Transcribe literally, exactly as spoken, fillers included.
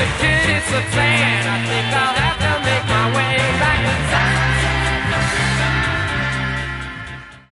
kid, it's a plan. I think I'll have to